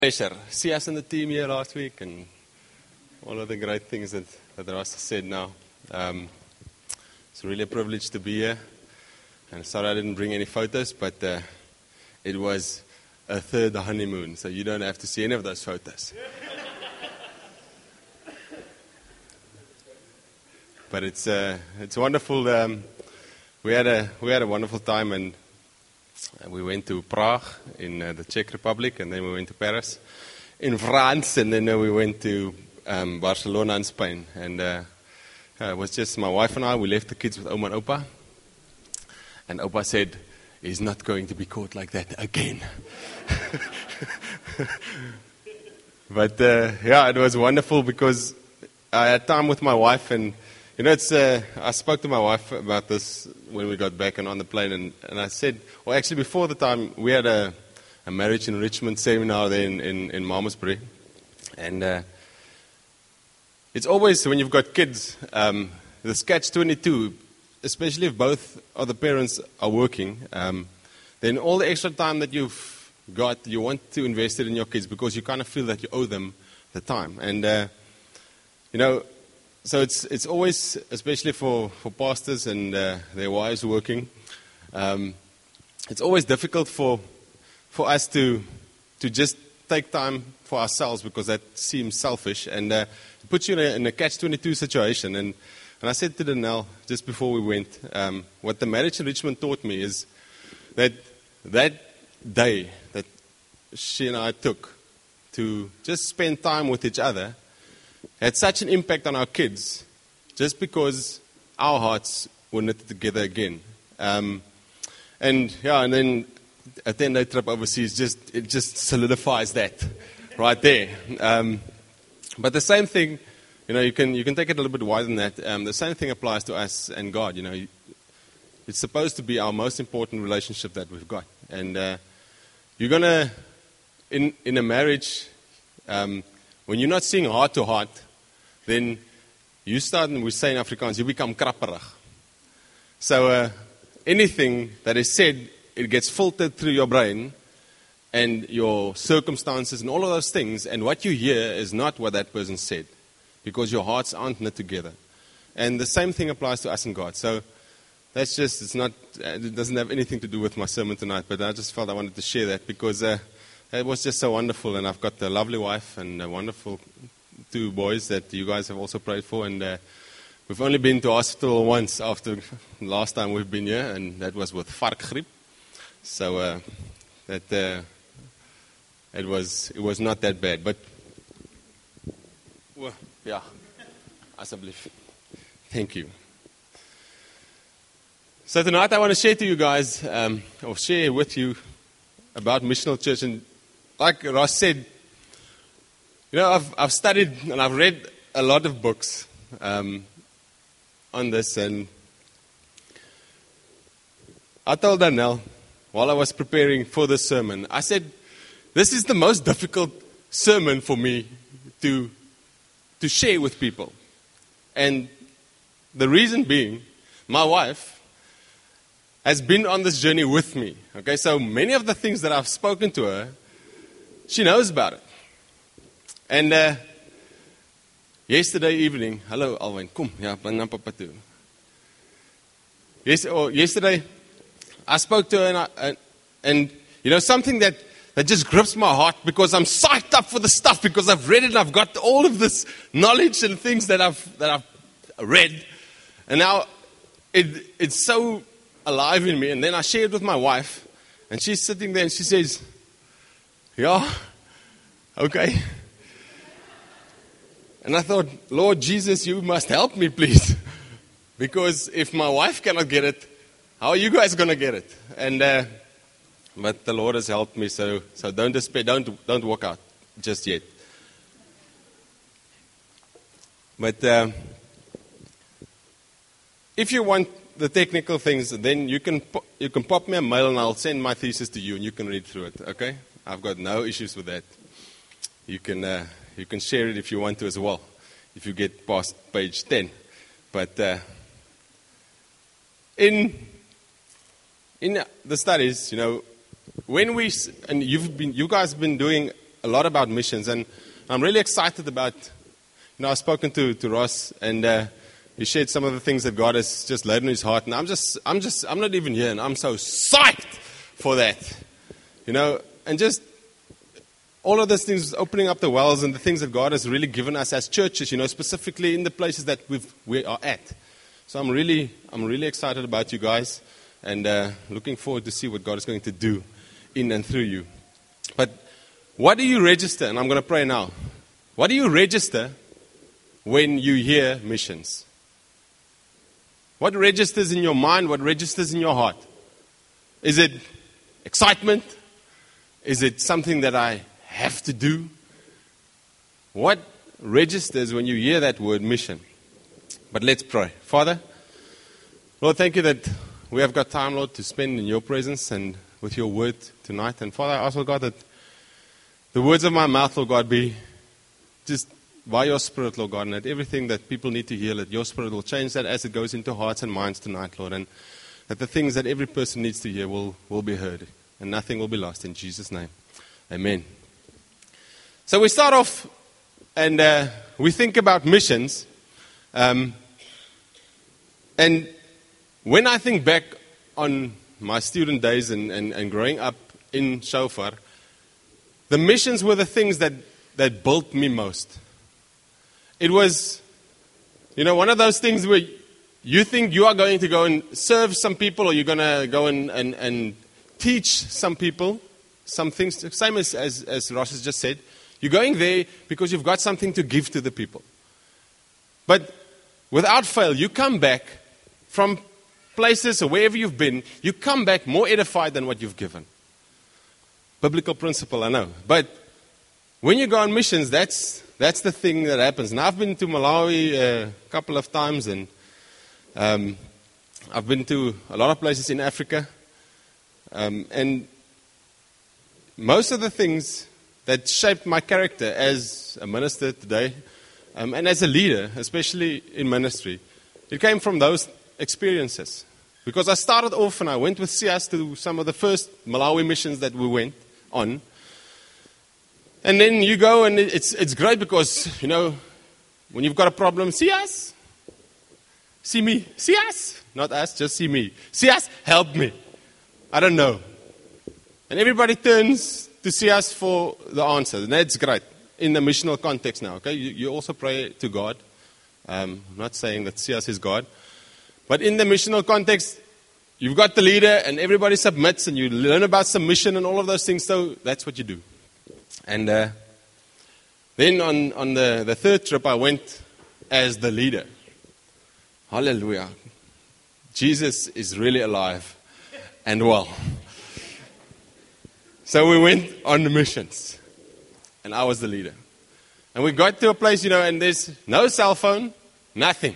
Pleasure. See us in the team here last week and all of the great things that Ross said now. It's really a privilege to be here. And sorry I didn't bring any photos, but it was a third honeymoon, so you don't have to see any of those photos. But it's wonderful. We had a wonderful time, and we went to Prague in the Czech Republic, and then we went to Paris in France, and then we went to Barcelona in Spain. And it was just my wife and I. We left the kids with Oma and Opa. And Opa said, he's not going to be caught like that again. But it was wonderful because I had time with my wife, and I spoke to my wife about this when we got back and on the plane, and I said, well, actually before the time, we had a marriage enrichment seminar there in Malmesbury, and it's always, when you've got kids, this catch-22, especially if both of the parents are working, then all the extra time that you've got, you want to invest it in your kids because you kind of feel that you owe them the time. And, so it's always, especially for pastors and their wives working, it's always difficult for us to just take time for ourselves because that seems selfish, and it puts you in a catch-22 situation. And I said to Danelle just before we went, what the marriage enrichment taught me is that day that she and I took to just spend time with each other had such an impact on our kids just because our hearts were knitted together again. And then a 10-day trip overseas just solidifies that right there. But the same thing, you can take it a little bit wider than that. The same thing applies to us and God. It's supposed to be our most important relationship that we've got. And you're going to, in a marriage, when you're not seeing heart to heart, then you start, and we say in Afrikaans, you become krapperig. So anything that is said, it gets filtered through your brain and your circumstances and all of those things, and what you hear is not what that person said because your hearts aren't knit together. And the same thing applies to us and God. So that's just, it doesn't have anything to do with my sermon tonight, but I just felt I wanted to share that because it was just so wonderful, and I've got a lovely wife and a wonderful 2 boys that you guys have also prayed for, and we've only been to hospital once after last time we've been here, and that was with varkgriep. So it was not that bad, but yeah, asseblief. Thank you. So tonight I want to share to you guys, or share with you about Missional Church, and like Ross said, I've studied and I've read a lot of books on this, and I told Danelle while I was preparing for this sermon, I said, this is the most difficult sermon for me to share with people. And the reason being, my wife has been on this journey with me. Okay, so many of the things that I've spoken to her, she knows about it. And yesterday evening, hello Alwyn, kom, ja, bring papa toe. Yesterday, I spoke to her, and something that just grips my heart because I'm psyched up for the stuff because I've read it and I've got all of this knowledge and things that I've read, and now it's so alive in me. And then I shared with my wife, and she's sitting there and she says, yeah, okay. And I thought, Lord Jesus, you must help me, please. Because if my wife cannot get it, how are you guys going to get it? And but the Lord has helped me, so don't despair, don't walk out just yet. But if you want the technical things, then you can pop me a mail and I'll send my thesis to you and you can read through it, okay? I've got no issues with that. You can share it if you want to as well, if you get past page 10. But in the studies, when you guys have been doing a lot about missions, and I'm really excited about, I've spoken to Ross, and he shared some of the things that God has just laid on his heart, and I'm not even here, and I'm so psyched for that, and just all of those things, opening up the wells and the things that God has really given us as churches, specifically in the places that we are at. So I'm really excited about you guys, and looking forward to see what God is going to do in and through you. But what do you register? And I'm going to pray now. What do you register when you hear missions? What registers in your mind? What registers in your heart? Is it excitement? Is it something that I have to do? What registers when you hear that word mission? But let's pray. Father, Lord, thank you that we have got time, Lord, to spend in your presence and with your word tonight. And Father, I ask, Lord God, that the words of my mouth, Lord God, be just by your Spirit, Lord God, and that everything that people need to hear, that your Spirit will change that as it goes into hearts and minds tonight, Lord, and that the things that every person needs to hear will be heard, and nothing will be lost. In Jesus' name, amen. So we start off, and we think about missions, and when I think back on my student days and growing up in Shofar, the missions were the things that built me most. It was, one of those things where you think you are going to go and serve some people, or you're going to go and teach some people some things, same as Ross has just said. You're going there because you've got something to give to the people. But without fail, you come back from places or wherever you've been, you come back more edified than what you've given. Biblical principle, I know. But when you go on missions, that's the thing that happens. And I've been to Malawi a couple of times, and I've been to a lot of places in Africa. And most of the things that shaped my character as a minister today, and as a leader, especially in ministry, it came from those experiences. Because I started off and I went with Sias to some of the first Malawi missions that we went on. And then you go, and it's great because, when you've got a problem, Sias, see me. Sias, not us, just see me. Sias, help me. I don't know. And everybody turns to Sias for the answer. And that's great in the missional context now. Okay, you also pray to God. I'm not saying that Sias is God. But in the missional context, you've got the leader and everybody submits and you learn about submission and all of those things. So that's what you do. And then on the third trip, I went as the leader. Hallelujah. Jesus is really alive and well. So we went on the missions. And I was the leader. And we got to a place, and there's no cell phone, nothing.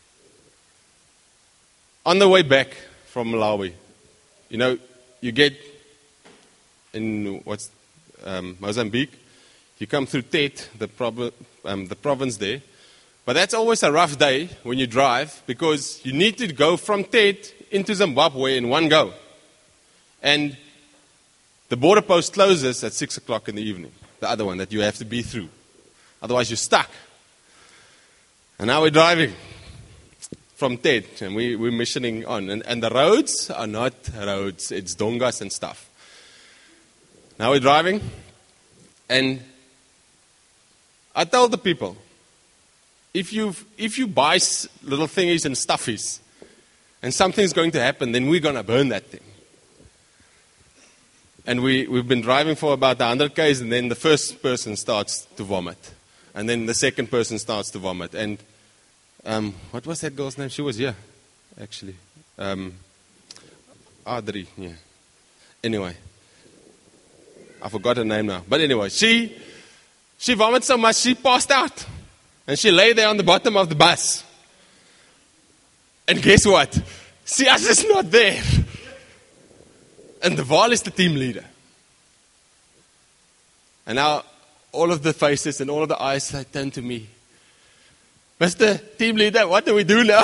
On the way back from Malawi, you get in Mozambique, you come through Tet, the province there. But that's always a rough day when you drive because you need to go from Tet into Zimbabwe in one go. And the border post closes at 6 o'clock in the evening, the other one that you have to be through. Otherwise you're stuck. And now we're driving from Tet, and we're missioning on. And the roads are not roads, it's dongas and stuff. Now we're driving, and I tell the people, if you buy little thingies and stuffies, and something's going to happen, then we're going to burn that thing. And we've been driving for about 100 k's, and then the first person starts to vomit. And then the second person starts to vomit. And what was that girl's name? She was here, actually. Adri, yeah. Anyway. I forgot her name now. But anyway, she vomited so much, she passed out. And she lay there on the bottom of the bus. And guess what? Sias is not there. And the Val is the team leader. And now all of the faces and all of the eyes turn to me. Mr. Team Leader, what do we do now?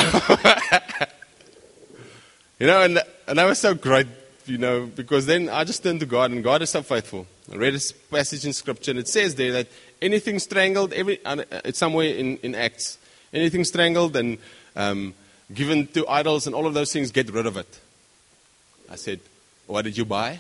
And that was so great, because then I just turned to God, and God is so faithful. I read a passage in Scripture, and it says there that anything strangled, it's somewhere in Acts, anything strangled and given to idols and all of those things, get rid of it. I said, what did you buy?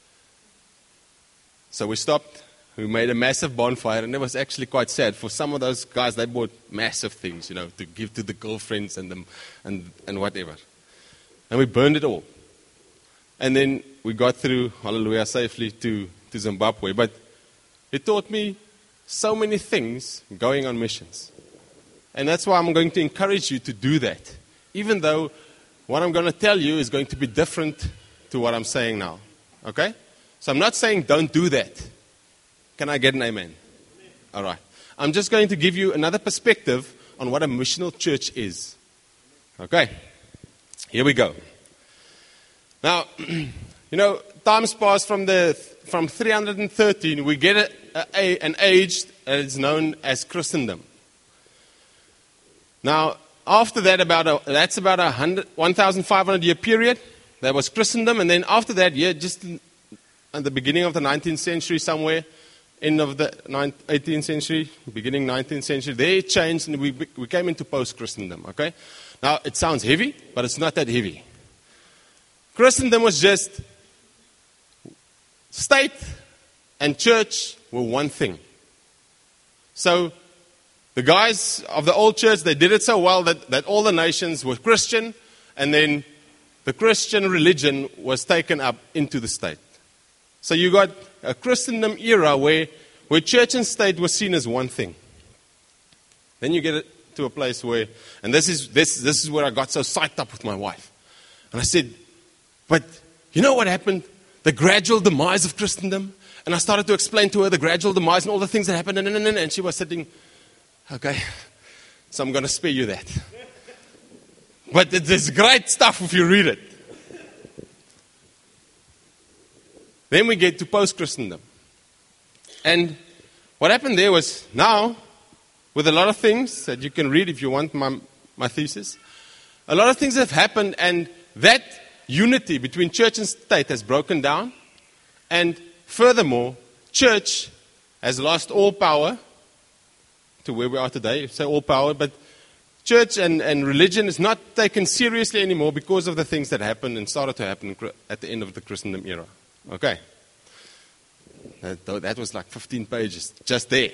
So we stopped. We made a massive bonfire, and it was actually quite sad. For some of those guys, they bought massive things, to give to the girlfriends and them and whatever. And we burned it all. And then we got through, hallelujah, safely to Zimbabwe. But it taught me so many things going on missions. And that's why I'm going to encourage you to do that. Even though what I'm going to tell you is going to be different to what I'm saying now. Okay? So I'm not saying don't do that. Can I get an amen? All right. I'm just going to give you another perspective on what a missional church is. Okay? Here we go. Now, times pass from 313, we get an age that is known as Christendom. Now, after that, that's about 1,500 year period. There was Christendom, and then after that, just at the beginning of the 19th century somewhere, end of the 18th century, beginning 19th century, they changed and we came into post-Christendom, okay? Now, it sounds heavy, but it's not that heavy. Christendom was just state and church were one thing. So, the guys of the old church, they did it so well that all the nations were Christian, and then the Christian religion was taken up into the state. So you got a Christendom era where church and state were seen as one thing. Then you get it to a place where, and this is where I got so psyched up with my wife. And I said, but you know what happened? The gradual demise of Christendom. And I started to explain to her the gradual demise and all the things that happened. And she was sitting, okay, so I'm going to spare you that. But it's great stuff if you read it. Then we get to post-Christendom. And what happened there was now, with a lot of things that you can read if you want my thesis, a lot of things have happened, and that unity between church and state has broken down. And furthermore, church has lost all power to where we are today. Say all power, but church and religion is not taken seriously anymore because of the things that happened and started to happen at the end of the Christendom era. Okay. That was like 15 pages just there.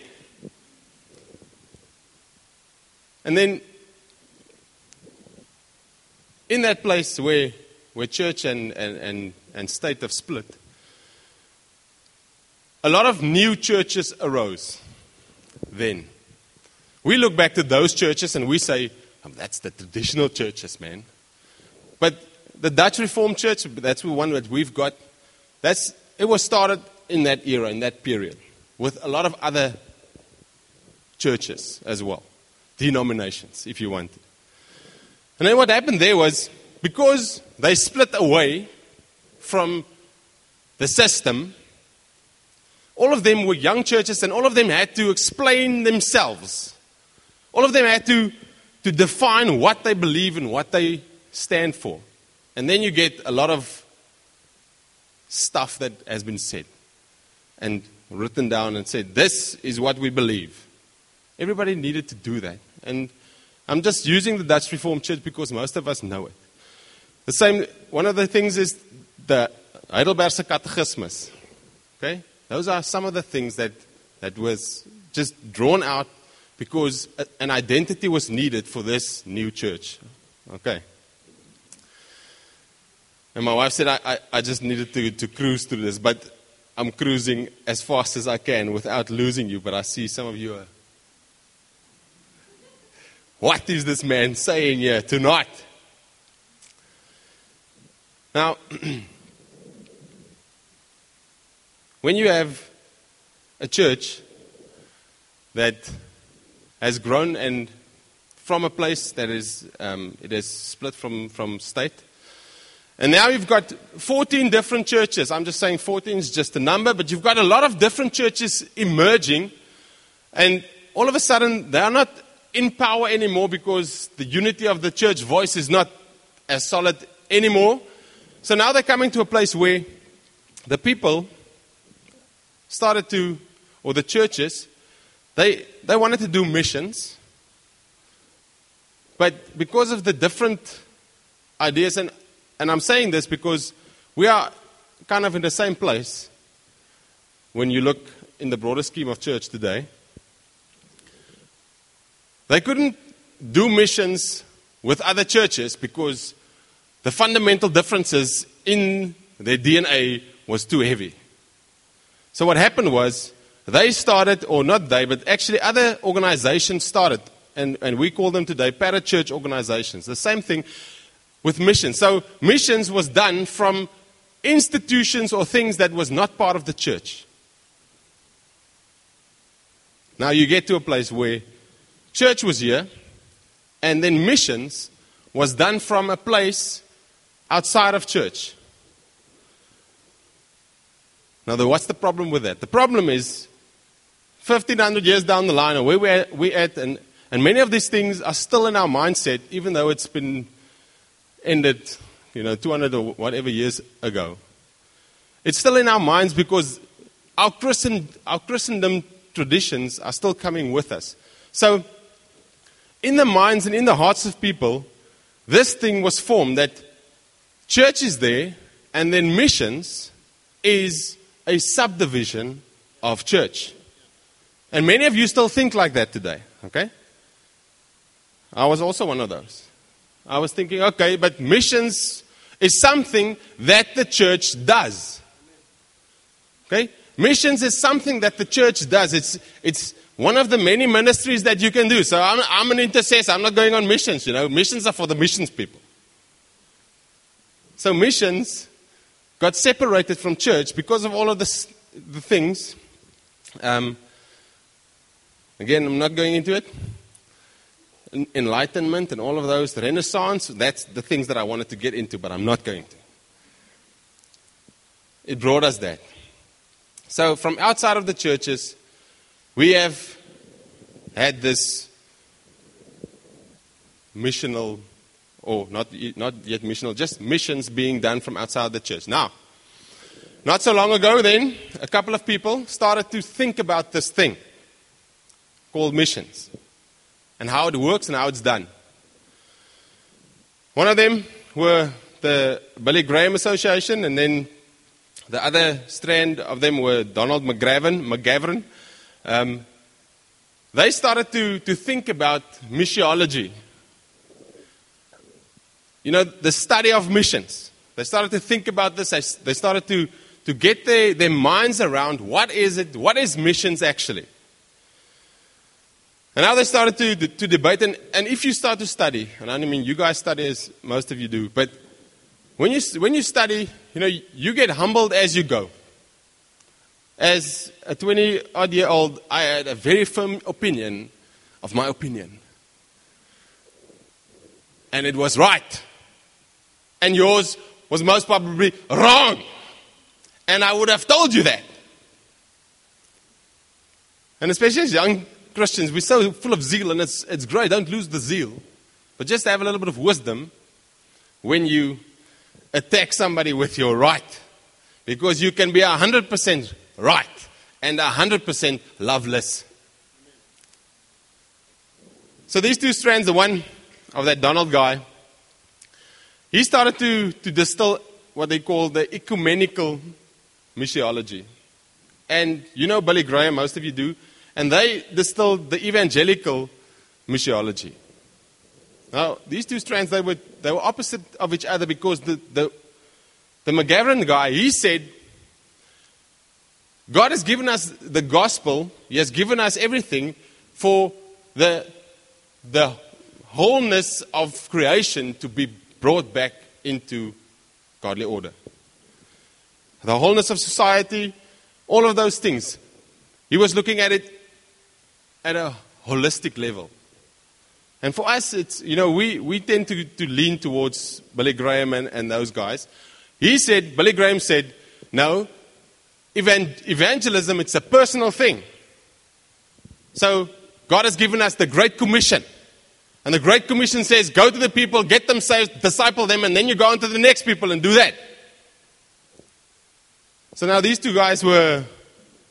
And then, in that place where church and state have split, a lot of new churches arose then. We look back to those churches and we say, oh, that's the traditional churches, man. But the Dutch Reformed Church, that's the one that we've got, it was started in that era, in that period, with a lot of other churches as well, denominations, if you want. And then what happened there was, because they split away from the system, all of them were young churches and all of them had to explain themselves. All of them had to define what they believe and what they stand for. And then you get a lot of stuff that has been said and written down and said, this is what we believe. Everybody needed to do that. And I'm just using the Dutch Reformed Church because most of us know it. One of the things is the Heidelbergse Catechismus. Okay? Those are some of the things that was just drawn out because an identity was needed for this new church. Okay. And my wife said I just needed to cruise through this, but I'm cruising as fast as I can without losing you. But I see some of you are, what is this man saying here tonight? Now, when you have a church that has grown and from a place that it is split from state, and now you've got 14 different churches. I'm just saying 14 is just a number, but you've got a lot of different churches emerging, and all of a sudden they are not in power anymore because the unity of the church voice is not as solid anymore. So now they're coming to a place where the people started to, or the churches, they wanted to do missions. But because of the different ideas, and I'm saying this because we are kind of in the same place when you look in the broader scheme of church today. They couldn't do missions with other churches because the fundamental differences in their DNA was too heavy. So what happened was, they started, or not they, but actually other organizations started, and we call them today parachurch organizations. The same thing with missions. So missions was done from institutions or things that was not part of the church. Now you get to a place where church was here, and then missions was done from a place outside of church. Now, what's the problem with that? The problem is, 1,500 years down the line, or where we're at, and many of these things are still in our mindset, even though it's been ended, 200 or whatever years ago. It's still in our minds because our Christendom traditions are still coming with us. So, in the minds and in the hearts of people, this thing was formed that church is there, and then missions is a subdivision of church. And many of you still think like that today, okay? I was also one of those. I was thinking, okay, but missions is something that the church does. Okay? Missions is something that the church does. It's one of the many ministries that you can do. So I'm an intercessor. I'm not going on missions, Missions are for the missions people. So missions got separated from church because of all of the things. Again, I'm not going into it. Enlightenment and all of those, the Renaissance, that's the things that I wanted to get into, but I'm not going to. It brought us that. So from outside of the churches, we have had this missional, or not yet missional, just missions being done from outside the church. Now, not so long ago then, a couple of people started to think about this thing called missions and how it works and how it's done. One of them were the Billy Graham Association, and then the other strand of them were Donald McGavran. They started to think about missiology. The study of missions. They started to think about this. They started to get their minds around what is it, what is missions actually. And now they started to debate, and if you start to study, and I mean you guys study as most of you do, but when you study, you get humbled as you go. As a 20-odd-year-old, I had a very firm opinion of my opinion. And it was right. And yours was most probably wrong. And I would have told you that. And especially as young Christians, we're so full of zeal, and it's great. Don't lose the zeal. But just have a little bit of wisdom when you attack somebody with your right. Because you can be 100% right and 100% loveless. So these two strands, the one of that Donald guy, he started to distill what they call the ecumenical missiology. And Billy Graham, most of you do, and they distilled the evangelical missiology. Now, these two strands, they were opposite of each other because the McGavran guy, he said, God has given us the gospel, He has given us everything for the wholeness of creation to be brought back into godly order. The wholeness of society, all of those things. He was looking at it at a holistic level. And for us, it's, we tend to lean towards Billy Graham and those guys. Billy Graham said, no, evangelism, it's a personal thing. So God has given us the Great Commission. And the Great Commission says, go to the people, get them saved, disciple them, and then you go on to the next people and do that. So now these two guys were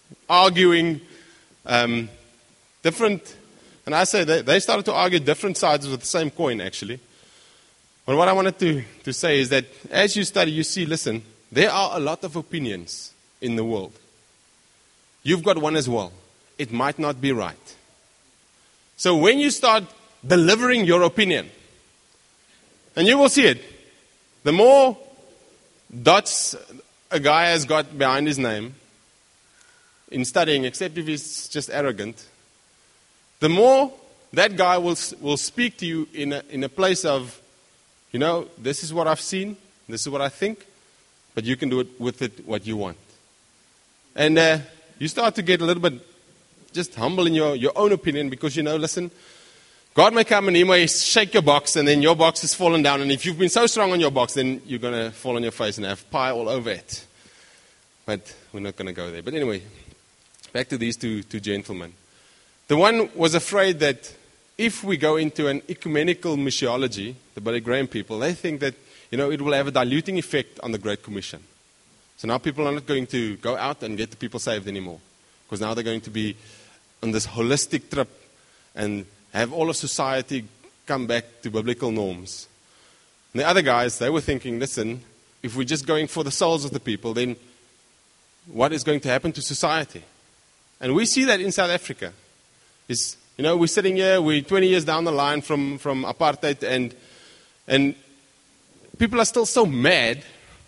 arguing different, and I say they started to argue different sides of the same coin, actually. But what I wanted to say is that as you study, you see, listen, there are a lot of opinions in the world. You've got one as well. It might not be right. So when you start delivering your opinion, and you will see it, the more dots a guy has got behind his name in studying, except if he's just arrogant, the more that guy will speak to you in a place of, this is what I've seen, this is what I think, but you can do it with it what you want. And you start to get a little bit just humble in your own opinion because, listen, God may come and He may shake your box and then your box is fallen down. And if you've been so strong on your box, then you're going to fall on your face and have pie all over it. But we're not going to go there. But anyway, back to these two gentlemen. The one was afraid that if we go into an ecumenical missiology, the Billy Graham people, they think that, it will have a diluting effect on the Great Commission. So now people are not going to go out and get the people saved anymore. Because now they're going to be on this holistic trip and have all of society come back to biblical norms. And the other guys, they were thinking, listen, if we're just going for the souls of the people, then what is going to happen to society? And we see that in South Africa. We're sitting here, we're 20 years down the line from apartheid, and people are still so mad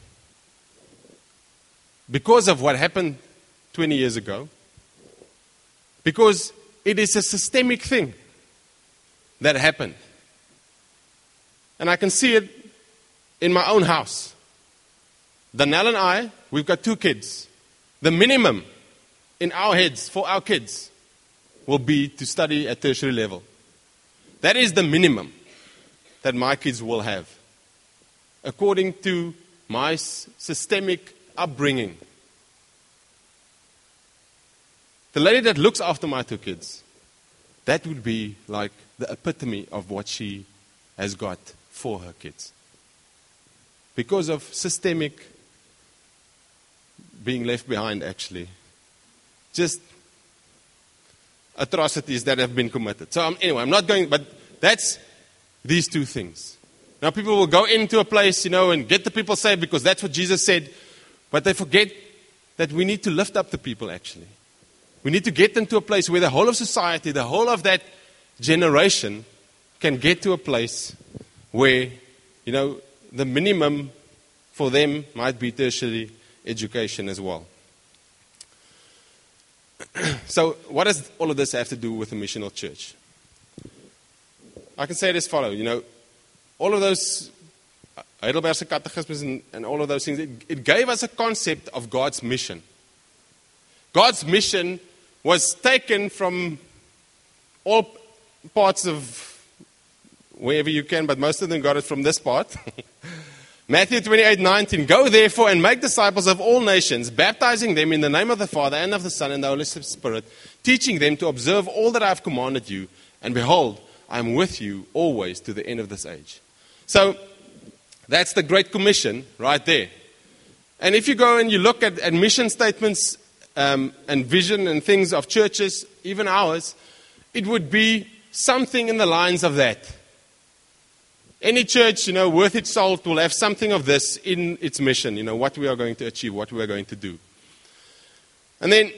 because of what happened 20 years ago. Because it is a systemic thing that happened. And I can see it in my own house. Danelle and I, we've got 2 kids. The minimum in our heads for our kids will be to study at tertiary level. That is the minimum that my kids will have, according to my systemic upbringing. The lady that looks after my 2 kids, that would be like the epitome of what she has got for her kids. Because of systemic being left behind, actually. Just atrocities that have been committed. So anyway, I'm not going, but that's these 2 things. Now people will go into a place, and get the people saved because that's what Jesus said. But they forget that we need to lift up the people, actually. We need to get them to a place where the whole of society, the whole of that generation can get to a place where, the minimum for them might be tertiary education as well. So what does all of this have to do with a missional church? I can say it as follows, all of those Heidelbergse catechisms and all of those things, it gave us a concept of God's mission. God's mission was taken from all parts of wherever you can, but most of them got it from this part. Matthew 28:19, go therefore and make disciples of all nations, baptizing them in the name of the Father and of the Son and the Holy Spirit, teaching them to observe all that I have commanded you, and behold, I am with you always to the end of this age. So, that's the Great Commission right there. And if you go and you look at mission statements and vision and things of churches, even ours, it would be something in the lines of that. Any church, worth its salt will have something of this in its mission, what we are going to achieve, what we are going to do. And then,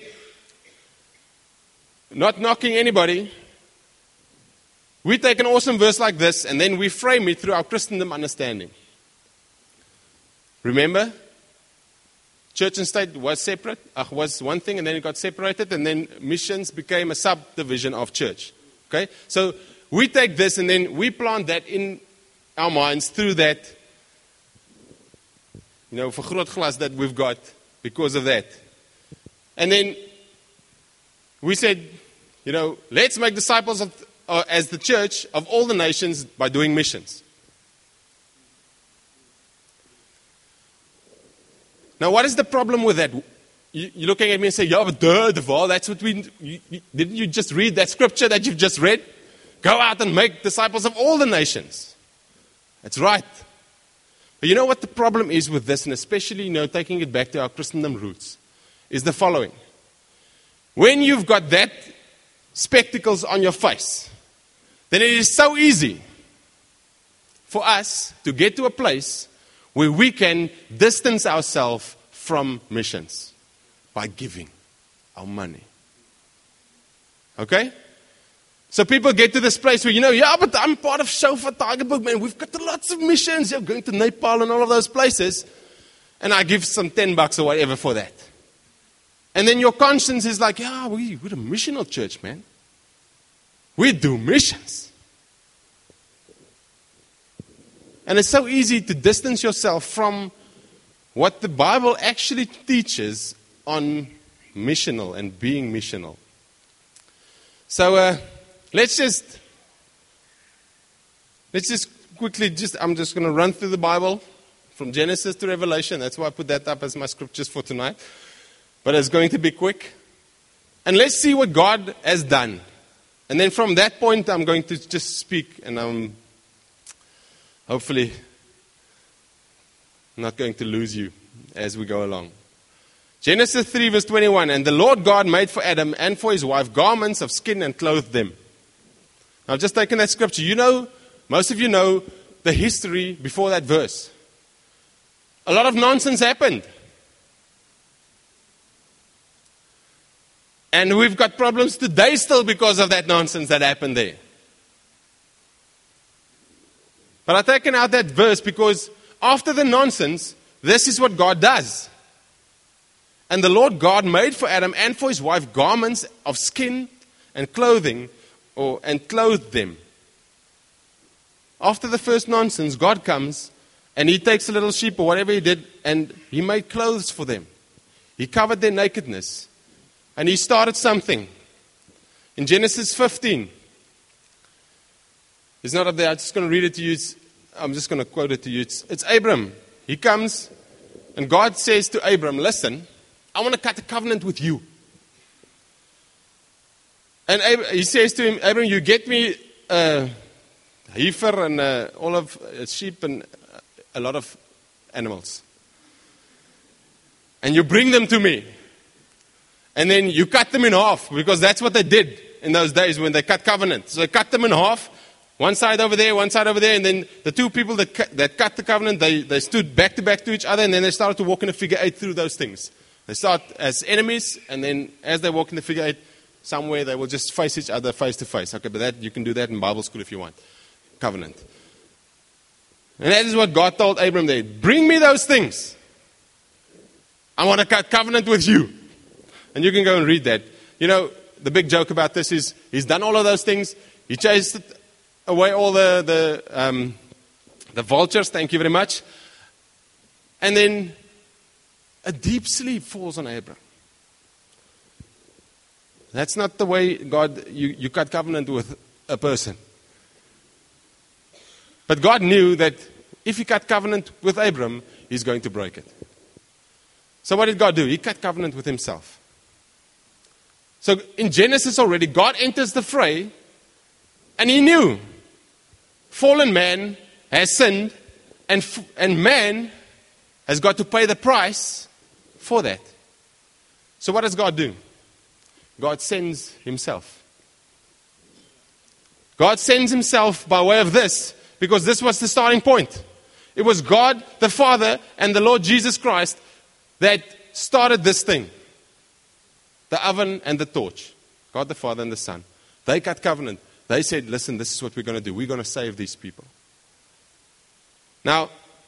not knocking anybody, we take an awesome verse like this and then we frame it through our Christendom understanding. Remember? Church and state was separate, was one thing, and then it got separated, and then missions became a subdivision of church. Okay? So we take this and then we plant that in our minds through that, vergrootglas that we've got because of that. And then we said, let's make disciples as the church of all the nations by doing missions. Now, what is the problem with that? You're looking at me and say, yeah, but that's what didn't you just read that scripture that you've just read? Go out and make disciples of all the nations. That's right. But you know what the problem is with this, and especially, taking it back to our Christendom roots, is the following. When you've got that spectacles on your face, then it is so easy for us to get to a place where we can distance ourselves from missions by giving our money. Okay? So people get to this place where, yeah, but I'm part of Shofar Tiger Book, man. We've got lots of missions. You're going to Nepal and all of those places. And I give some $10 or whatever for that. And then your conscience is like, yeah, we're a missional church, man. We do missions. And it's so easy to distance yourself from what the Bible actually teaches on missional and being missional. So let's just quickly, I'm just going to run through the Bible from Genesis to Revelation. That's why I put that up as my scriptures for tonight. But it's going to be quick. And let's see what God has done. And then from that point, I'm going to just speak, and I'm hopefully not going to lose you as we go along. Genesis 3 verse 21, and the Lord God made for Adam and for his wife garments of skin and clothed them. Now I've just taken that scripture. Most of you know the history before that verse. A lot of nonsense happened. And we've got problems today still because of that nonsense that happened there. But I've taken out that verse because after the nonsense, this is what God does. And the Lord God made for Adam and for his wife garments of skin and clothing, and clothed them. After the first nonsense, God comes and he takes a little sheep or whatever he did, and he made clothes for them. He covered their nakedness. And he started something. In Genesis 15. It's not up there. I'm just going to read it to you. I'm just going to quote it to you. It's Abram. He comes and God says to Abram, listen, I want to cut a covenant with you. And he says to him, Abram, you get me a heifer and all of sheep and a lot of animals. And you bring them to me. And then you cut them in half, because that's what they did in those days when they cut covenant. So they cut them in half, one side over there, and then the two people that cut the covenant, they stood back to each other, and then they started to walk in a figure eight through those things. They start as enemies, and then as they walk in the figure eight, somewhere they will just face each other face to face. Okay, but that you can do that in Bible school if you want. Covenant. And that is what God told Abram there. Bring me those things. I want to cut covenant with you. And you can go and read that. The big joke about this is he's done all of those things. He chased away all the vultures. Thank you very much. And then a deep sleep falls on Abram. That's not the way God, you cut covenant with a person. But God knew that if he cut covenant with Abram, he's going to break it. So what did God do? He cut covenant with himself. So in Genesis already, God enters the fray, and he knew fallen man has sinned, and man has got to pay the price for that. So what does God do? God sends himself. God sends himself by way of this, because this was the starting point. It was God the Father and the Lord Jesus Christ that started this thing. The oven and the torch. God the Father and the Son. They cut covenant. They said, listen, this is what we're going to do. We're going to save these people. Now,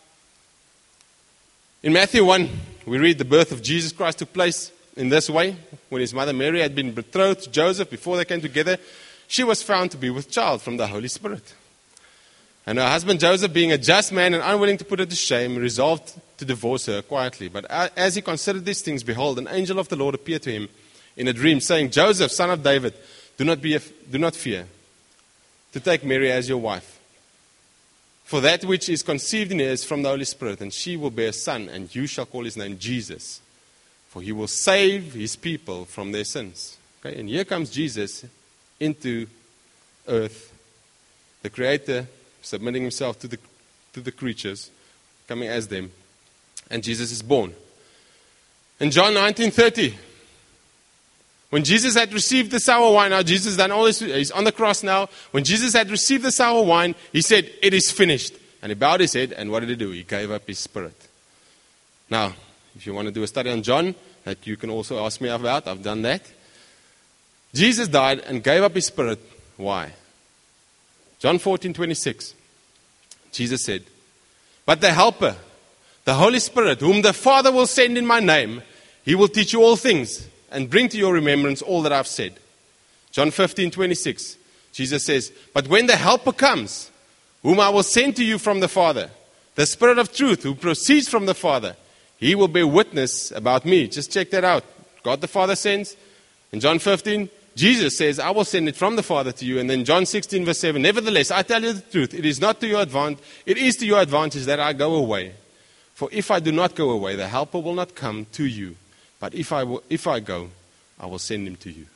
in Matthew 1, we read the birth of Jesus Christ took place in this way. When his mother Mary had been betrothed to Joseph, before they came together, she was found to be with child from the Holy Spirit. And her husband Joseph, being a just man and unwilling to put her to shame, resolved to divorce her quietly. But as he considered these things, behold, an angel of the Lord appeared to him in a dream, saying, Joseph, son of David, do not fear to take Mary as your wife. For that which is conceived in her is from the Holy Spirit, and she will bear a son, and you shall call his name Jesus. For he will save his people from their sins. Okay, and here comes Jesus into earth, the Creator, submitting himself to the creatures, coming as them, and Jesus is born. In John 19:30, when Jesus had received the sour wine, now Jesus has done all this, he's on the cross now. When Jesus had received the sour wine, he said, it is finished. And he bowed his head, and what did he do? He gave up his spirit. Now, if you want to do a study on John, that you can also ask me about, I've done that. Jesus died and gave up his spirit. Why? John 14:26. Jesus said, but the Helper, the Holy Spirit, whom the Father will send in my name, he will teach you all things and bring to your remembrance all that I've said. John 15:26. Jesus says, but when the Helper comes, whom I will send to you from the Father, the Spirit of truth who proceeds from the Father, he will bear witness about me. Just check that out. God the Father sends. In John 15, Jesus says, I will send it from the Father to you. And then John 16 verse 7, nevertheless, I tell you the truth, it is to your advantage that I go away. For if I do not go away, the Helper will not come to you. But if I go, I will send him to you.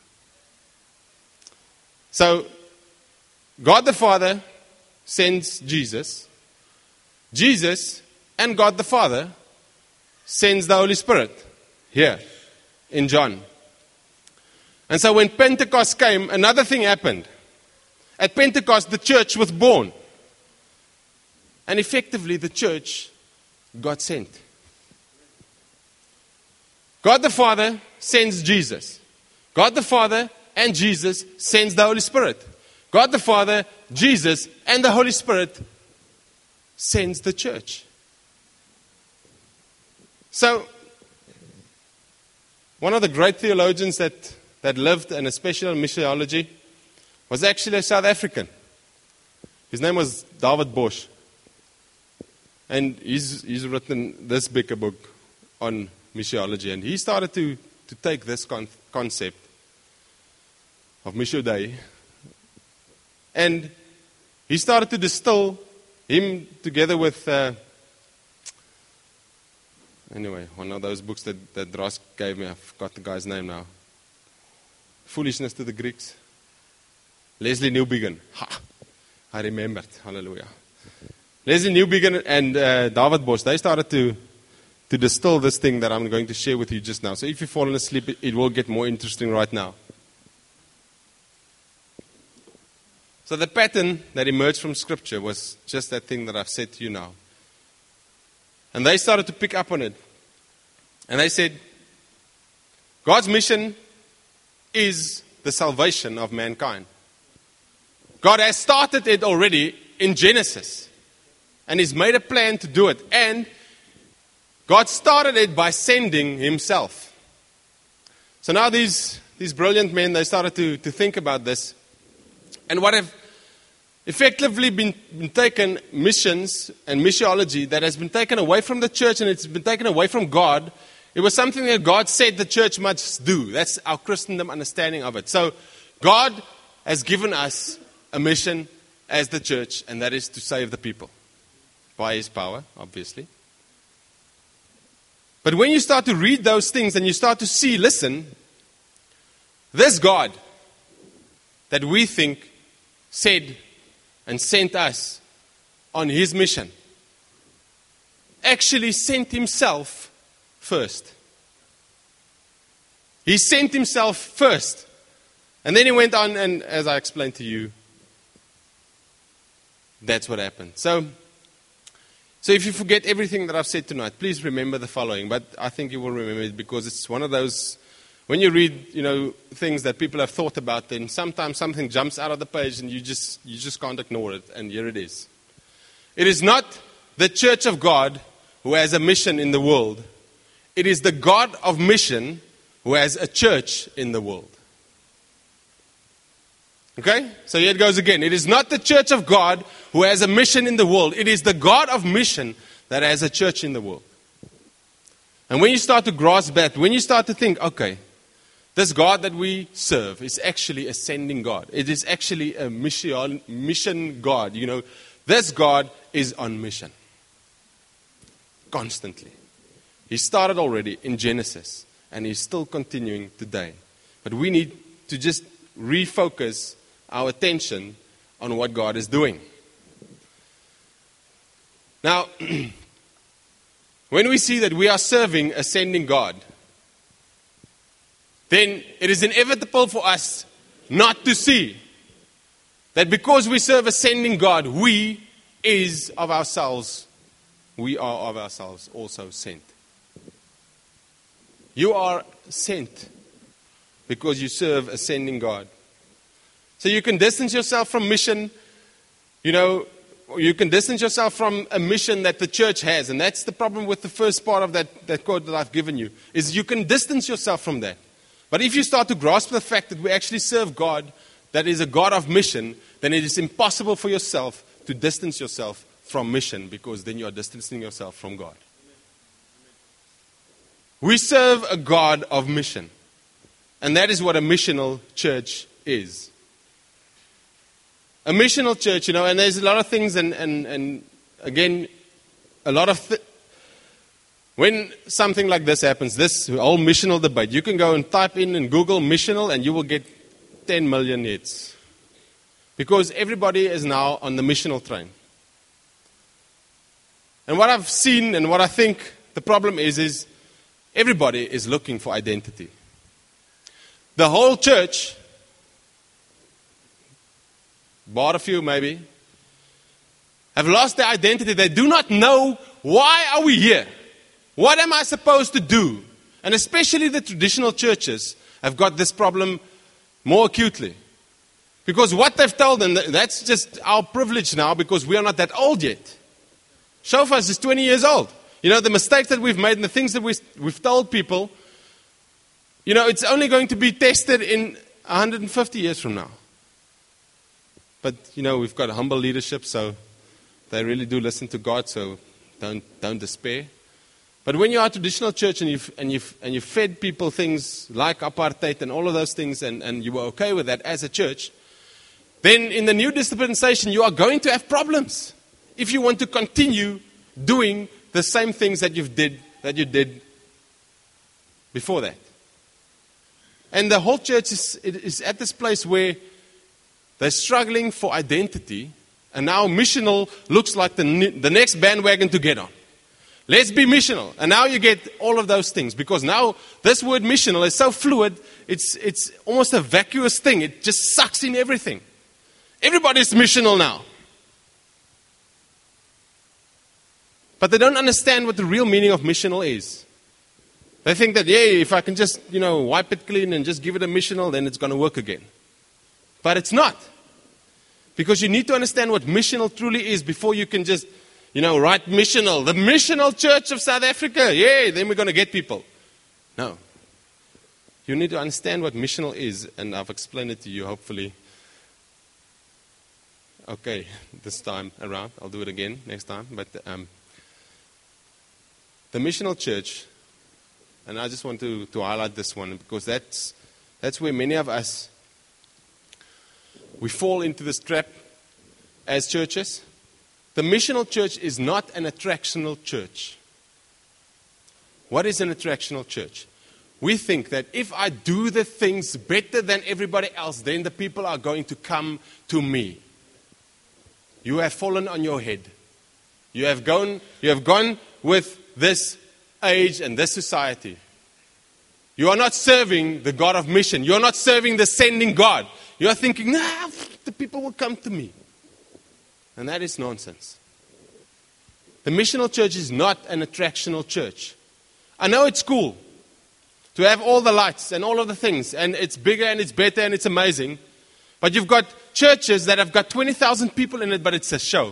So, God the Father sends Jesus. Jesus and God the Father sends the Holy Spirit here in John. And so when Pentecost came, another thing happened. At Pentecost, the church was born. And effectively, the church got sent. God the Father sends Jesus. God the Father and Jesus sends the Holy Spirit. God the Father, Jesus, and the Holy Spirit sends the church. So, one of the great theologians that lived, and especially in missiology, was actually a South African. His name was David Bosch. And he's written this big a book on missiology. And he started to take this concept of Missio Dei, and he started to distill him together with, one of those books that Ross gave me. I forgot the guy's name now. Foolishness to the Greeks. Leslie Newbigin. I remembered. Hallelujah. Leslie Newbigin and David Bosch, they started to distill this thing that I'm going to share with you just now. So if you've fallen asleep, it will get more interesting right now. So the pattern that emerged from Scripture was just that thing that I've said to you now. And they started to pick up on it. And they said, God's mission is the salvation of mankind. God has started it already in Genesis. And He's made a plan to do it. And God started it by sending Himself. So now these brilliant men, they started to think about this. And what have effectively been taken, missions and missiology, that has been taken away from the church and it's been taken away from God. It was something that God said the church must do. That's our Christendom understanding of it. So God has given us a mission as the church, and that is to save the people. By His power, obviously. But when you start to read those things and you start to see, listen, this God that we think said and sent us on His mission actually sent Himself first. He sent Himself first. And then He went on, and as I explained to you, that's what happened. So if you forget everything that I've said tonight, please remember the following. But I think you will remember it because it's one of those, when you read, things that people have thought about, then sometimes something jumps out of the page and you just can't ignore it. And here it is. It is not the church of God who has a mission in the world. It is the God of mission who has a church in the world. Okay? So here it goes again. It is not the church of God who has a mission in the world. It is the God of mission that has a church in the world. And when you start to grasp that, when you start to think, okay, this God that we serve is actually a sending God. It is actually a mission God. This God is on mission. Constantly. He started already in Genesis, and He's still continuing today. But we need to just refocus our attention on what God is doing. Now, when we see that we are serving a sending God, then it is inevitable for us not to see that because we serve a sending God, we are of ourselves also sent. You are sent because you serve a sending God. So you can distance yourself from mission, you can distance yourself from a mission that the church has. And that's the problem with the first part of that quote that I've given you, is you can distance yourself from that. But if you start to grasp the fact that we actually serve God that is a God of mission, then it is impossible for yourself to distance yourself from mission, because then you are distancing yourself from God. We serve a God of mission. And that is what a missional church is. A missional church, and there's a lot of things, and again, a lot of when something like this happens, this whole missional debate, you can go and type in Google missional and you will get 10 million hits. Because everybody is now on the missional train. And what I've seen and what I think the problem is everybody is looking for identity. The whole church, bar a few maybe, have lost their identity. They do not know, why are we here? What am I supposed to do? And especially the traditional churches have got this problem more acutely. Because what they've told them, that's just our privilege now, because we are not that old yet. Shofars is 20 years old. The mistakes that we've made and the things that we've told people, it's only going to be tested in 150 years from now. But, we've got a humble leadership, so they really do listen to God, so don't despair. But when you are a traditional church and you've fed people things like apartheid and all of those things, and you were okay with that as a church, then in the new dispensation you are going to have problems if you want to continue doing the same things that you did before that. And the whole church is at this place where they're struggling for identity, and now missional looks like the next bandwagon to get on. Let's be missional. And now you get all of those things, because now this word missional is so fluid, it's almost a vacuous thing. It just sucks in everything. Everybody's missional now. But they don't understand what the real meaning of missional is. They think that, if I can just, wipe it clean and just give it a missional, then it's going to work again. But it's not. Because you need to understand what missional truly is before you can just, write missional. The missional church of South Africa. Then we're going to get people. No. You need to understand what missional is, and I've explained it to you, hopefully. Okay, this time around. I'll do it again next time. But the missional church, and I just want to highlight this one, because that's where many of us, we fall into this trap as churches. The missional church is not an attractional church. What is an attractional church? We think that if I do the things better than everybody else, then the people are going to come to me. You have fallen on your head. You have gone with this age and this society. You are not serving the God of mission. You are not serving the sending God. You are thinking, the people will come to me. And that is nonsense. The missional church is not an attractional church. I know it's cool to have all the lights and all of the things, and it's bigger and it's better and it's amazing. But you've got churches that have got 20,000 people in it, but it's a show.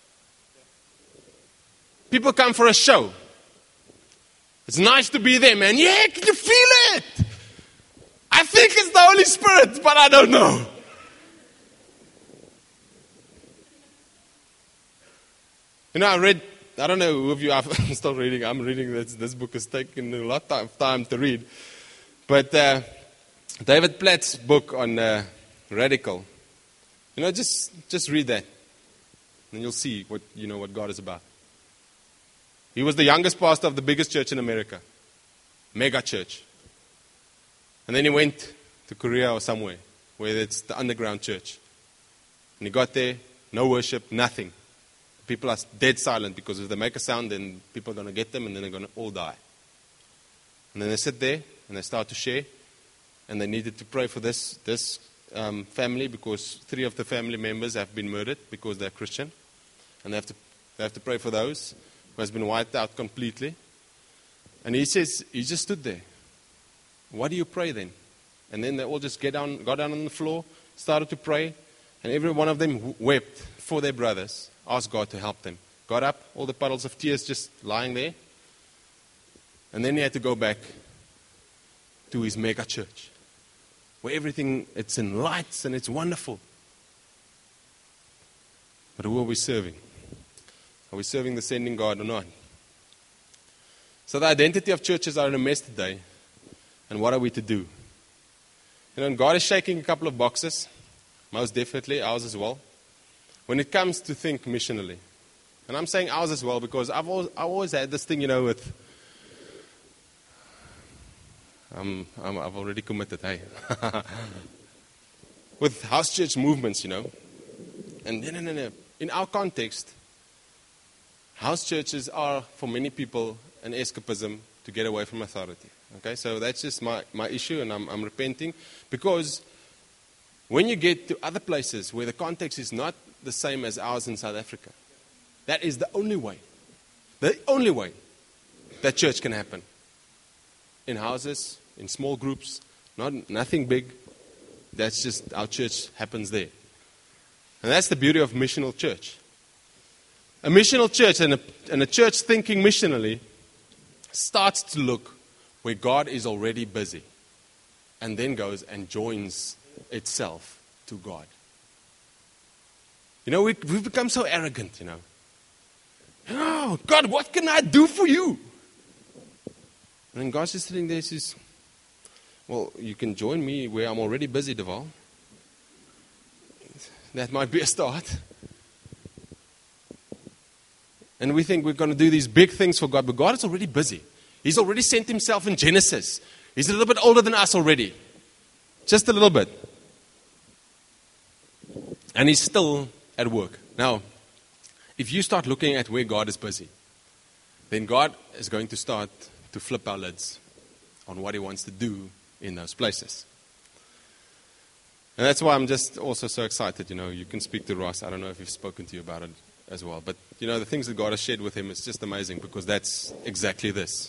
People come for a show. It's nice to be there, man. Yeah, can you feel it? I think it's the Holy Spirit, but I don't know. I don't know who of you are still reading. I'm reading this book has taken a lot of time to read. But David Platt's book on Radical. Just read that. And you'll see what God is about. He was the youngest pastor of the biggest church in America. Mega church. And then he went to Korea or somewhere where it's the underground church. And he got there, no worship, nothing. People are dead silent, because if they make a sound, then people are going to get them and then they're going to all die. And then they sit there and they start to share. and they needed to pray for this family because 3 of the family members have been murdered because they're Christian, and they have to pray for those who has been wiped out completely. And he says, he just stood there. What do you pray then? And then they all just got down on the floor, started to pray, and every one of them wept for their brothers, asked God to help them. Got up, all the puddles of tears just lying there, and then he had to go back to his mega church, where everything, it's in lights and it's wonderful. But who are we serving? Are we serving the sending God or not? So the identity of churches are in a mess today. And what are we to do? And God is shaking a couple of boxes, most definitely, ours as well, when it comes to think missionally. And I'm saying ours as well because I've always had this thing, with... I've already committed, hey. With house church movements, And no. In our context, house churches are, for many people, an escapism to get away from authority. Okay, so that's just my issue, and I'm repenting. Because when you get to other places where the context is not the same as ours in South Africa, that is the only way that church can happen. In houses, in small groups, nothing big. That's just how church happens there. And that's the beauty of missional church. A missional church and a church thinking missionally starts to look where God is already busy and then goes and joins itself to God. We've become so arrogant, Oh, God, what can I do for you? And then God's just sitting there and says, well, you can join me where I'm already busy, Deval. That might be a start. And we think we're going to do these big things for God, but God is already busy. He's already sent himself in Genesis. He's a little bit older than us already. Just a little bit. And he's still at work. Now, if you start looking at where God is busy, then God is going to start to flip our lids on what he wants to do in those places. And that's why I'm just also so excited. You can speak to Ross. I don't know if he's spoken to you about it as well. But, the things that God has shared with him is just amazing because that's exactly this.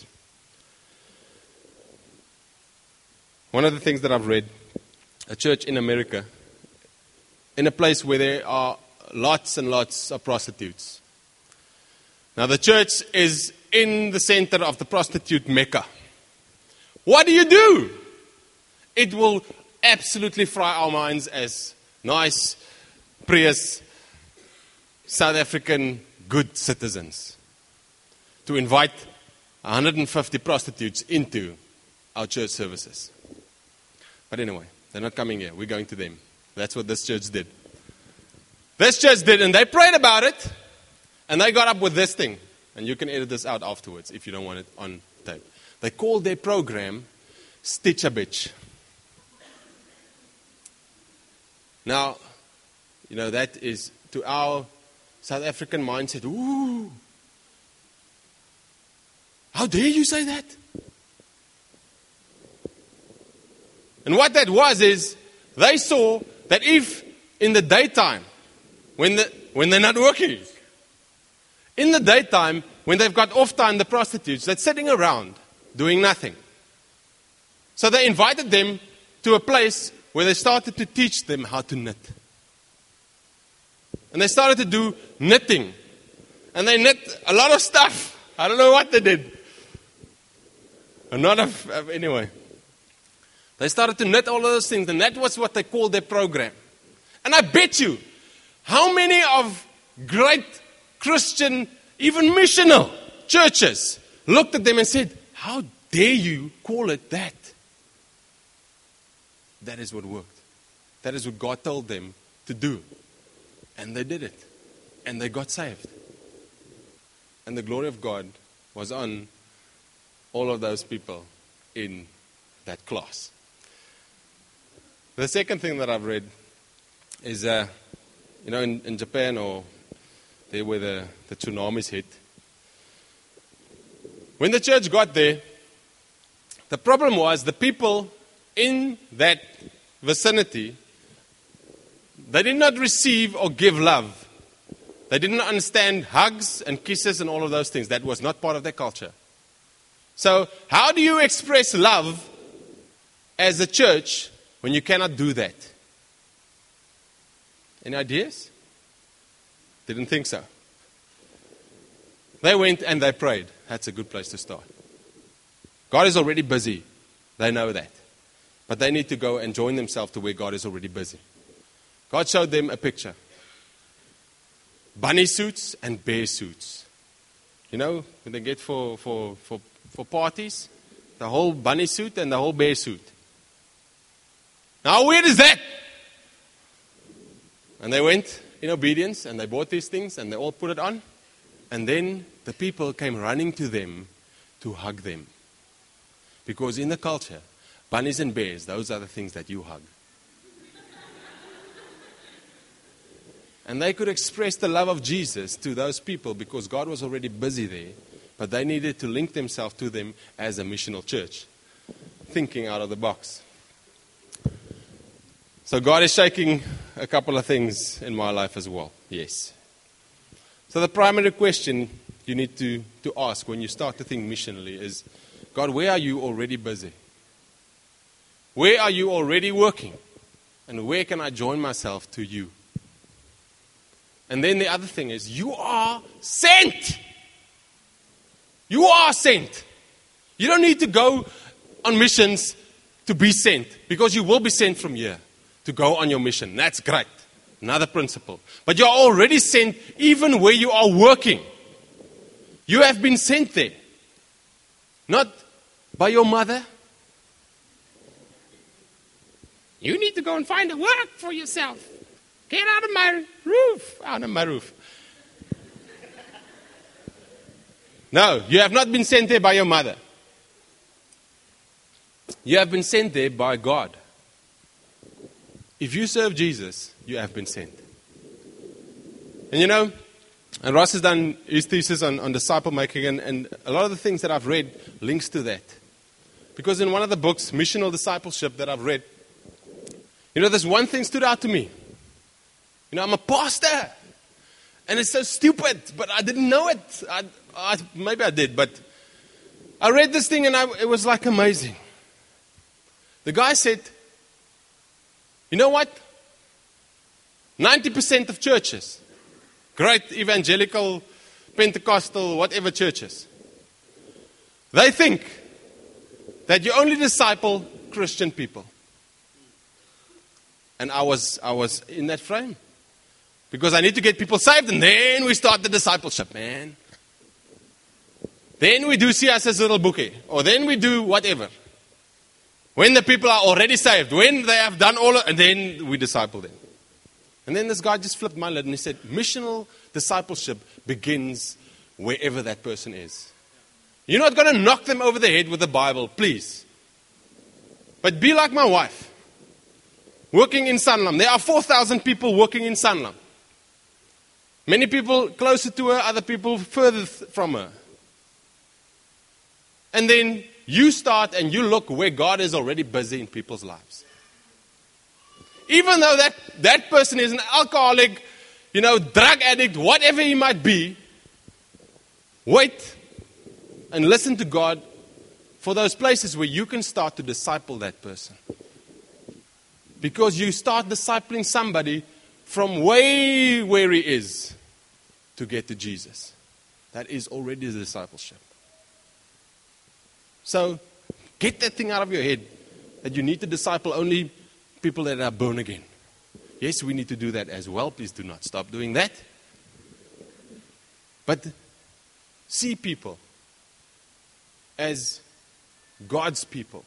One of the things that I've read, a church in America, in a place where there are lots and lots of prostitutes. Now the church is in the center of the prostitute Mecca. What do? It will absolutely fry our minds as nice, pious, South African good citizens to invite 150 prostitutes into our church services. But anyway, they're not coming here. We're going to them. That's what this church did. This church did, and they prayed about it, and they got up with this thing. And you can edit this out afterwards if you don't want it on tape. They called their program Stitch a Bitch. Now, that is to our South African mindset. Ooh, how dare you say that? And what that was is, they saw that if in the daytime, when they're not working, in the daytime, when they've got off time, the prostitutes, they're sitting around doing nothing. So they invited them to a place where they started to teach them how to knit. And they started to do knitting. And they knit a lot of stuff. I don't know what they did. Anyway. They started to knit all of those things, and that was what they called their program. And I bet you, how many of great Christian, even missional churches looked at them and said, how dare you call it that? That is what worked. That is what God told them to do. And they did it. And they got saved. And the glory of God was on all of those people in that class. The second thing that I've read is, in Japan or there where the tsunamis hit, when the church got there, the problem was the people in that vicinity, they did not receive or give love. They didn't understand hugs and kisses and all of those things. That was not part of their culture. So how do you express love as a church when you cannot do that? Any ideas? Didn't think so. They went and they prayed. That's a good place to start. God is already busy. They know that. But they need to go and join themselves to where God is already busy. God showed them a picture. Bunny suits and bear suits. You know, when they get for parties, the whole bunny suit and the whole bear suit. Now, where is that? And they went in obedience and they bought these things and they all put it on. And then the people came running to them to hug them. Because in the culture, bunnies and bears, those are the things that you hug. And they could express the love of Jesus to those people because God was already busy there. But they needed to link themselves to them as a missional church. Thinking out of the box. So God is shaking a couple of things in my life as well. Yes. So the primary question you need to ask when you start to think missionally is, God, where are you already busy? Where are you already working? And where can I join myself to you? And then the other thing is, you are sent. You are sent. You don't need to go on missions to be sent, because you will be sent from here to go on your mission. That's great. Another principle. But you're already sent even where you are working. You have been sent there. Not by your mother. You need to go and find a work for yourself. Get out of my roof. Out of my roof. No, you have not been sent there by your mother. You have been sent there by God. If you serve Jesus, you have been sent. And you know, and Ross has done his thesis on disciple making, and a lot of the things that I've read links to that. Because in one of the books, Missional Discipleship, that I've read, you know, there's one thing stood out to me. You know, I'm a pastor. And it's so stupid, but I didn't know it. Maybe I did, but I read this thing and it was like amazing. The guy said, you know what? 90% of churches, great evangelical, Pentecostal, whatever churches, they think that you only disciple Christian people. And I was in that frame. Because I need to get people saved, and then we start the discipleship, man. Then we do C.S.'s little bookie, or then we do whatever. When the people are already saved, when they have done all and then we disciple them. And then this guy just flipped my lid and he said, missional discipleship begins wherever that person is. You're not going to knock them over the head with the Bible, please. But be like my wife, working in Sanlam. There are 4,000 people working in Sanlam. Many people closer to her, other people further from her. And then you start and you look where God is already busy in people's lives. Even though that person is an alcoholic, you know, drug addict, whatever he might be, wait and listen to God for those places where you can start to disciple that person. Because you start discipling somebody from way where he is to get to Jesus. That is already the discipleship. So, get that thing out of your head that you need to disciple only people that are born again. Yes, we need to do that as well. Please do not stop doing that. But see people as God's people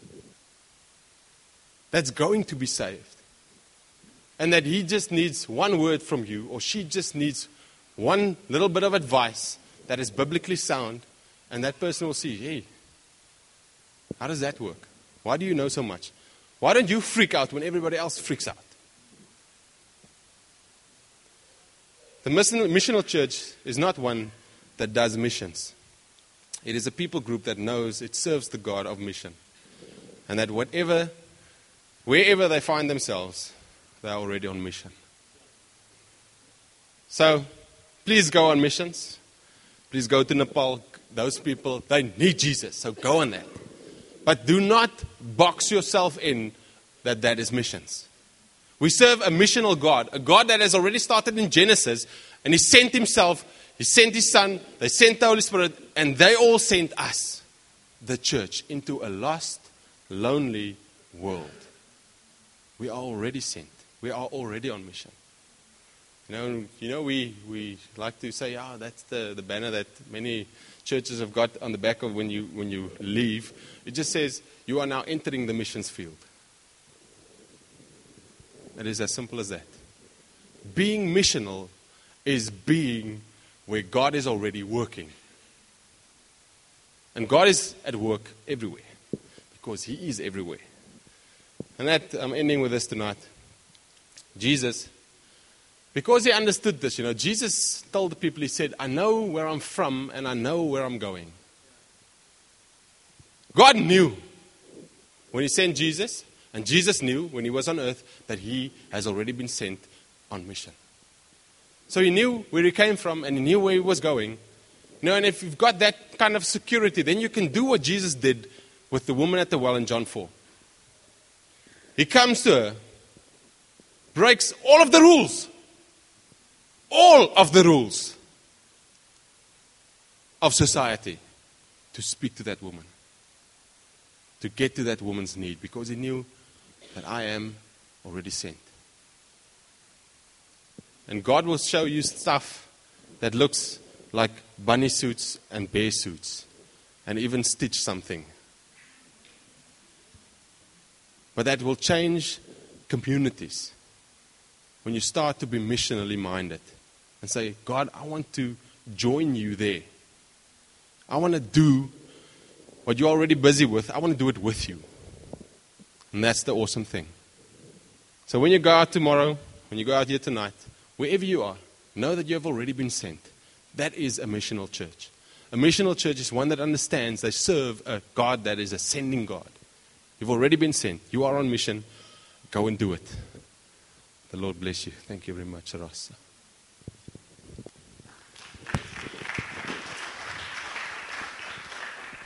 that's going to be saved. And that he just needs one word from you, or she just needs one little bit of advice that is biblically sound, and that person will see, hey, how does that work? Why do you know so much? Why don't you freak out when everybody else freaks out? The missional church is not one that does missions. It is a people group that knows it serves the God of mission. And that whatever wherever they find themselves, they're already on mission. So, please go on missions. Please go to Nepal. Those people, they need Jesus, so go on that. But do not box yourself in that is missions. We serve a missional God, a God that has already started in Genesis, and He sent Himself, He sent His Son, they sent the Holy Spirit, and they all sent us, the church, into a lost, lonely world. We are already sent. We are already on mission. You know, we like to say, that's the banner that many churches have got on the back of when you leave. It just says, you are now entering the missions field. It is as simple as that. Being missional is being where God is already working. And God is at work everywhere, because He is everywhere. And that, I'm ending with this tonight. Jesus, because He understood this, Jesus told the people, He said, I know where I'm from and I know where I'm going. God knew when He sent Jesus, and Jesus knew when He was on earth that He has already been sent on mission. So He knew where He came from and He knew where He was going. And if you've got that kind of security, then you can do what Jesus did with the woman at the well in John 4. He comes to her, breaks all of the rules of society to speak to that woman, to get to that woman's need, because He knew that I am already sent. And God will show you stuff that looks like bunny suits and bear suits, and even stitch something. But that will change communities when you start to be missionally minded and say, God, I want to join you there. I want to do what you're already busy with. I want to do it with you. And that's the awesome thing. So when you go out tomorrow, when you go out here tonight, wherever you are, know that you have already been sent. That is a missional church. A missional church is one that understands they serve a God that is a sending God. You've already been sent. You are on mission. Go and do it. The Lord bless you. Thank you very much, Rasa.